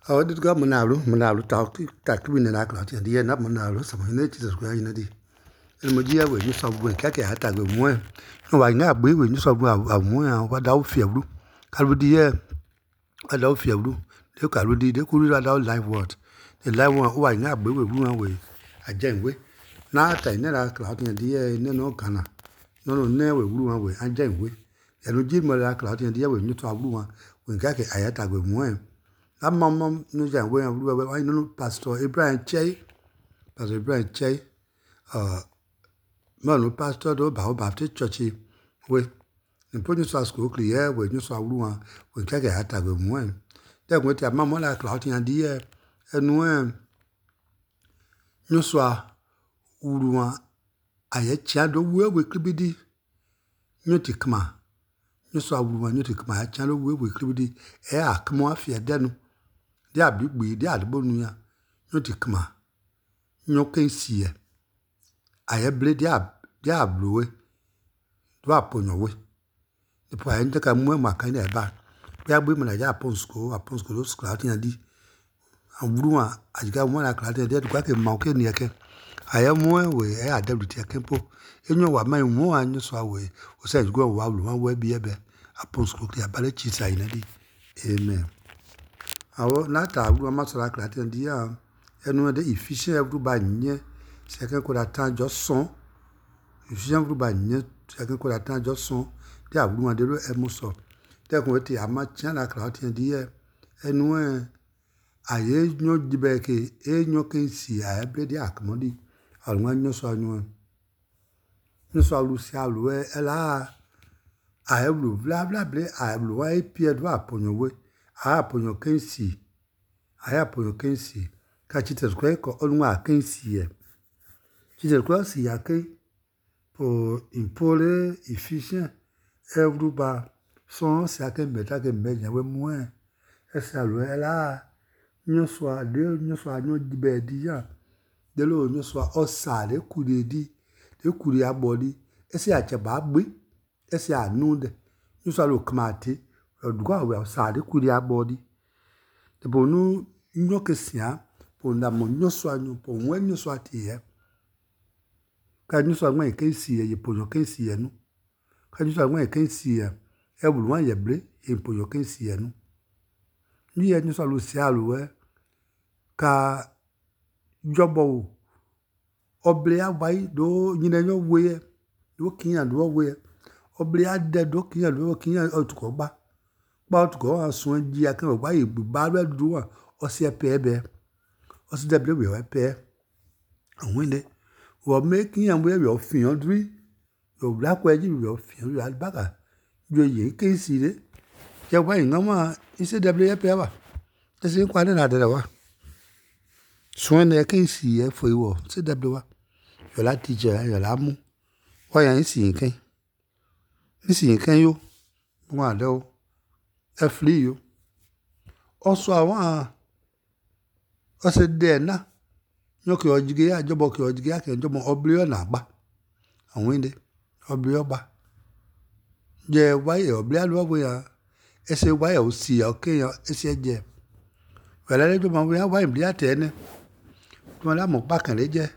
Oh, dit ga manalu tak tu ni na kla ti di na manalu sa ni ti so ga ni di. El mo dia we ni so bu ka ke ata go mo. No wa nga gbe we ni so bu a mo ya wa da o fi ebru. Ka lu di ye wa da o fi ebru. De ka lu di de ku ri da live word. The live one wa nga gbe we bu we a jen we. Na ta ni na kla ti di ye ni no kana. No ne we bu we a jen we. El mo ji mo la kla ti di ye we ni so bu wa we ka ke ata go mo. La mama no jan we I know Pastor Ibrahim Chey. Pastor Ibrahim Chey. Man pastor do Baptist Church we. In put you school clear we you saw one we take a hat go mo. Then we tell mama la clout in the year and when you saw Uruan I chado we could be Nutikma. You saw Uruan Nutikma channel we could be come off your den. They are big we, they are the bonuya, no tikma. No can see. I have blade they are blue. Drop on your way. The point take a more my kind of back. We are women like upon school, scouting and and Bruma, I got one like that, dead quack and mountain near. I am more way, I had every tempo. You know what my more and you saw way, who said go wild one way be a bear upon school, clear ballet cheese. Amen. Awo nata agru masala klati ndia enu de efficient every ba nye second ko tan just son efficient every ba nye second ko tan just son de agru de lo emoso te ko ti ama chana klati ndia enu aye nyo dibeke nyo kensi a ebre de akmodi alwa nyo so anyo nyo so alu si alu ela a eblu bla bla ble a eblu wa epie do aponyo we aponyo kensi aya ponyo kensi ka chites kwe ko onwa kensi ye chites kwa si yake po impole efficient everyba son si yake meta ke meja we mwe esa lo ela nyoswa de nyoswa nyo dibe di ya de lo nyoswa osa de kudi di de kudi abodi ese ache ba gbe ese anude nyoswa lo kmati odugwa we osa de kudi abodi de bonu nyoke sia po na mo nyoso anyo po nwe nyoso atie ka nyoso nwe kensi ye po kensi ye no ka nyoso nwe kensi ye e bulu wan ye bre e po kensi ye no ni ye nyoso lu sia lu we ka jobo oble abai do nyine nyo we do kiyan do we oble ade do kiyan otuko ba otuko asun ji akan ba igbu ba re duwa osi ebe osi deble we epe àwọn ile wo making am we ofiyan dri yo black we ji we ofiyan yo albaga yo ye kensi re je wa yin ma ise deble epe ba ese kwa na de wa so na kensi e fo iwo se deble wa yo la teacher yo la mu wa yan si nkan yo wa de o e free yo also àwọn ose de na nyoke ojige ya jobo ke ojige ya ke jobo oblio na gba àwọn inde oblio gba je waye oblio lo bo ya ese waye o si ya ke ya ese je wala le jobo wa waye bli ate ne to la mo pa kan le je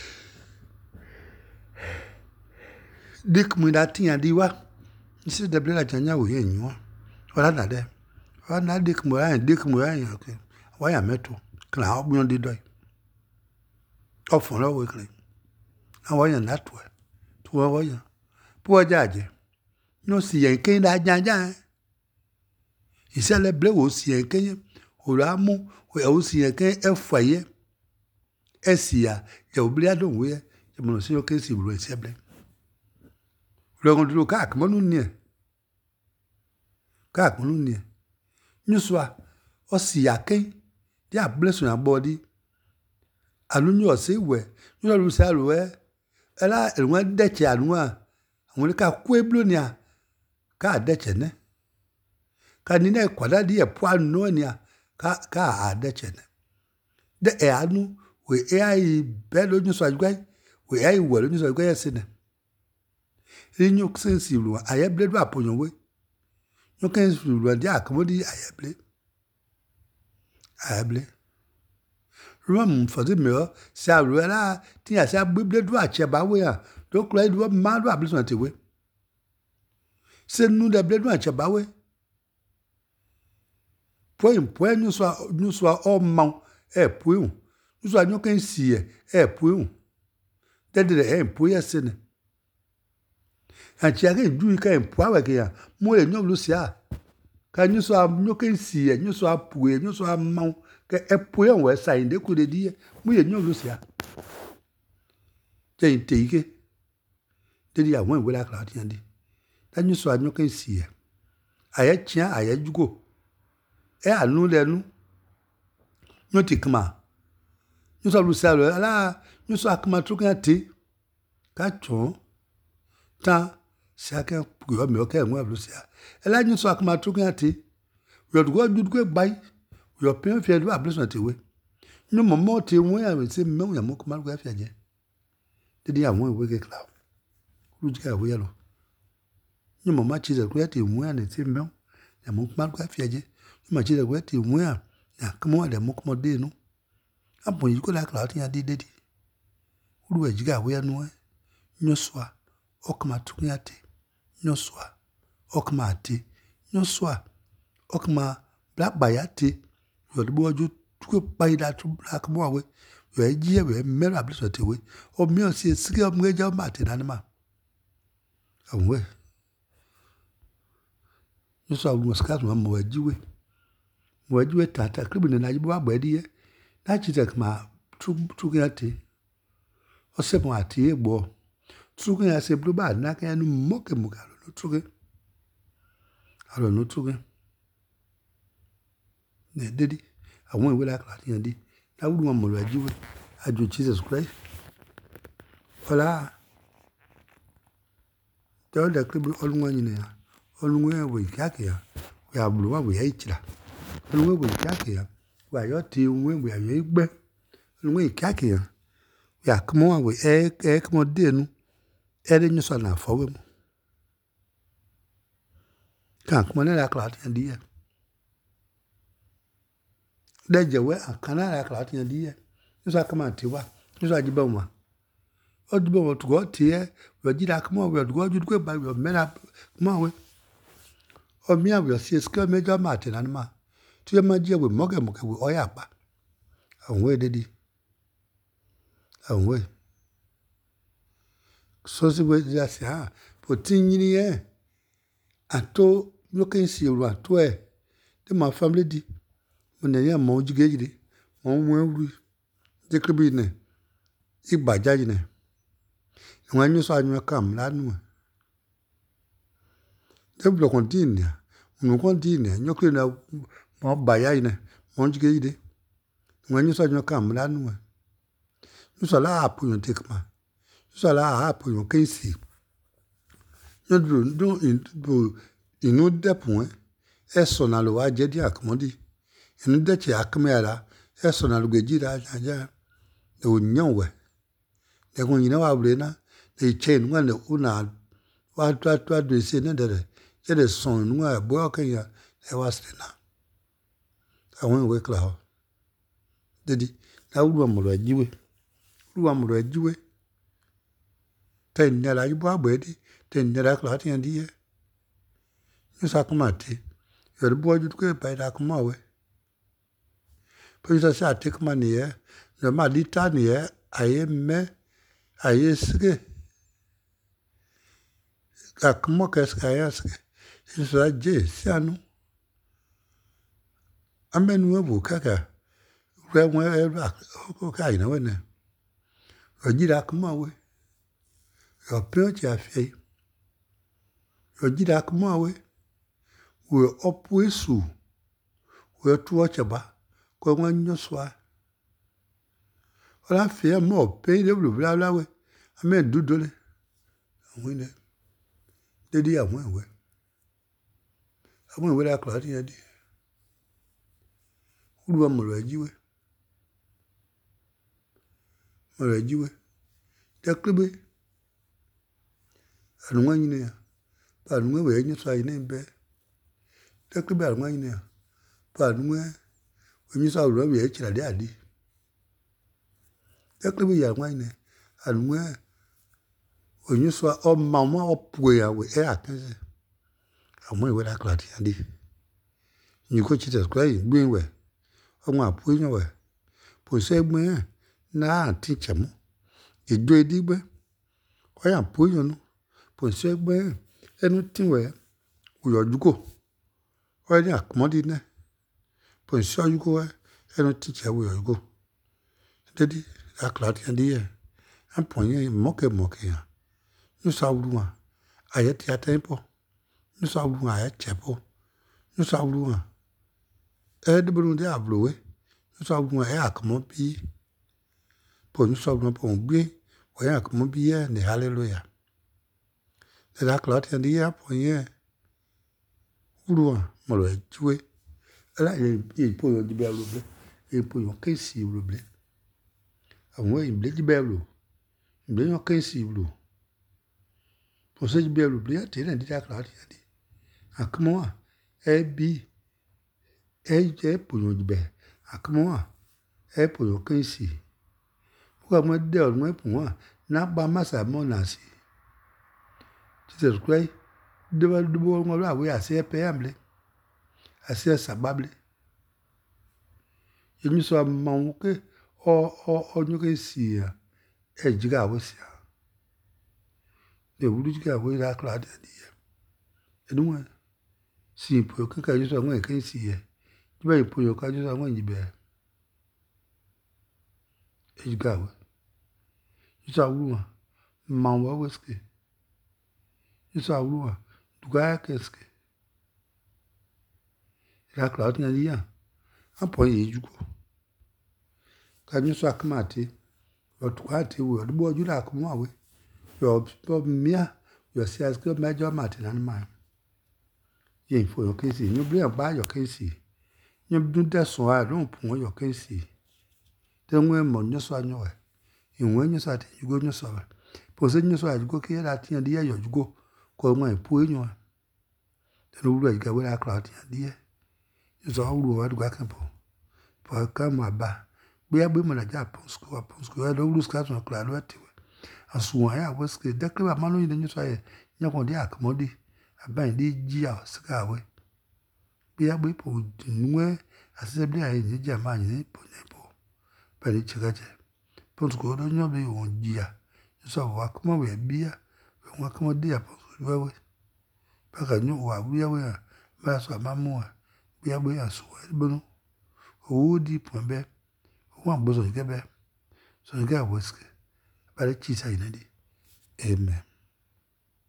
dik mu da tin adi wa ese de bli la janya wo ye nyu wala na de wa na dik mu ya ke wa ya meto kla ogbon di do ofun lo we kle àwọn yan that way to wa yan po jaje no si yen ken da janja isele ble wo si yen ken o ra mu o si yen ken efaye esia je obli adon we je mo si o ken si bro eseble lo ngon duro ka mo nu ni ka mo nu ni nyuswa o si ya ken dia bless your body alunyo se we nyo lu se alu ela elwan deche alwan àwọn ka ku eblo ni a ka deche ne ka ni na kwada di e po anu ni a ka a deche ne de e anu we ai be lo nyo so agba we ai wo lo nyo so agba yesi ne inyo sensi lu aye ble do aponyo we nyo ken lu di akomodi aye ble able. Rum for the mirror, Sarah, Tia Sab Bible watch about where, don't cry to a mad rabbits not away. Send no the blood watch about way. Point, you saw all mount, pull. You saw no can see pull. That did the end, poor sin. And she again do you can power again, more than no Lucia. Can you saw no can see and you saw pull, you saw mount. Pull on west side, they could dear, we no Lucia. Jane take it. Did you went with a cloud yandy? Then you saw no can see. I had chair, I had you go. I know there no. No take ma. You saw Lucia, you saw come out looking at tea. Catch on. Ta, second, you have milk and well, Lucia. A line you saw come out looking at tea. We have to go by. Your parents fear to have not away. No more till when I will say, no, you mock my wife again. Did you have one wicked cloud? Who's got yellow? No more much is a great in when it's in milk. You mock my wife again. You much is a great in where. Now, come on, the mock more day, no. Up when you go like cloud, I did it. Who was you got where no? No swa. Okma took me at tea. No swa. Okma tea. No swa. Okma black by a tea. You the boy you took by that black more way. You are here, we are merry away. Or me see a skill of major Martin animal. And where? You saw was cut one more Jew. Where you at a criminal and I were ready. That is like my true at tea. Or seven at tea, boy. True as a blue bad, knock and mock a mucker. True. I don't know, true. Did I went with that Latin. I would want more Jew. I do Jesus Christ. Hola. The other crib all one in there. All one with Kakia. We are blue, we hate ya. All one with Kakia. Why your team when we are big. All way Kakia. We are come on with egg more din. Adding your son for him. Can't come on that Latin, dear. There's a way I cannot like in dear. You shall come out to what? You shall be bomber. Or the bomber to go here, where did I come on? Where go you go by your men up? Come or me, I will see a skill Major Martin and ma. To your my dear with Mogga with Oyapa. And where did he? And where? So the way just put in the air. I told you can see what to wear. The my family did. When they are more jiggy, one they could be in it. If by judging it. When you saw you come, lad, they will continue. When you continue, you clean out more by ine, one jiggy. When you saw you come, lad, you saw la put you take ma. You saw la put you can see. You do in no depth, son aloha jedi accomodi. In the Dutch Acamera, Esson Algejida, they would know where. They go, you know, Abrena, they chain one the Una, what to say another. Get a son, where broken here, there was dinner. I went away cloud. Did he? Now, one more Jew. One more Jew. 10 years, you bought ready, 10 years, clotting and dear. You sack Marty. You're the boy you go by that come away. Puis I take money here. The Madita near, I am me, I is gay. A mockers, I ask. It's like Jay, Siano. A man will caca. Where okay, no one. Or did I come away? Your parents are fay. Or did I come away? We're up with you. We're to watch about. Go on your swat. Well, I fear more pay the blue blah blah way. I mean, do dolly. And when it did he have went away? I went without clotting a dear. Who were Morajiwe? Morajiwe. There could be. And one year. But when we had your sign in bed. There could be a 1 year. But when onye so ru we chira de adi ekle ya nwa ne anwe onye so o mama opu ya we akense amwe we la klati adi ni ko chite square gbin we ọmọ àpòyàn wẹ̀ pò sẹ́gbẹ́ ẹ̀ náà ti chẹ̀mú ìjọ ìdígbẹ́ ọ̀yà àpòyàn nù pò sẹ́gbẹ́ ẹ̀ ẹnu tí wẹ̀ òyọ̀dúkò ọ̀yà ní àkọ́mọ́dé náà pò sẹ́yọ́dúkò ẹ̀ ẹnu tí chẹ̀ òyọ̀dúkò dédé àkàlàtì ẹ̀ díẹ̀ ẹ̀ pọ̀ yẹn mọ́kẹ́ yàn ní sàwùrù wọn àyẹ̀ tí a tẹ́ pọ̀ ní sàwùrù wọn àyẹ̀ chẹ̀ pọ̀ ní sàwùrù wọn ediburu de ablowe so agun e akmo bi po ni so agun po gbe o ya akmo bi e ni hallelujah de la cloud and ya po yen uruwa mo lo juwe ala e po yo di be lo ble e po yo ke si lo ble àwọn e ble di be lo ble yo ke si lo po se di be lo ble te na di la cloud ya di akmo e bi eje ponyo dibe akmo e ponyo kensi ko mo de o mo pon na ba masa mo na si Jesus Christ de ba du bo mo la we ase pe amble ase sabable yemi so ma wo ke o nyu kensi e jiga wo si de wuru jiga wo la kla de di enu si po ke ka so mo kensi Jiba ipoyo kaji sa mwen jibe. Ejigawe. Jisa wuluwa. Mmanwa weske. Jisa wuluwa. Dugaya keske. Ila kla ati nyan diyan. Anpo ye juko. Kaji so akamati. Yo tukati we. Dibo jula akamwa we. Yo miya. Yo siyaske mejo mati nani man. Ye info yo kensi. Nyubli ya ba yo kensi. Nyem dunde so a don pon yo kensi te nwe mo nyoso anyo e inwe nyoso ati jugo nyoso ba po se nyoso a jugo ke la ti andi yo jugo ko mo epu enyo te no wura ga wura kla ti andi nyoso a wura wa duga kan po ka mo ba bi agbe mo na ja pon school e do wura ska so kla lo ti we asu ya weske de kle ba manu ni nyoso e nyakon di akmodi aban di ji a ska we bi agbe po nwe asebli ayi ni jama ni po pẹ̀lú chikache ponsko do nyo bi won jia so wa kuma we bia we wa kuma dia ponsko we pa ka nyo wa bia we ba so mamu bia we aso bonu o di pombe o wa bozo gebe so ga weske pẹ̀lú chisa inadi amen.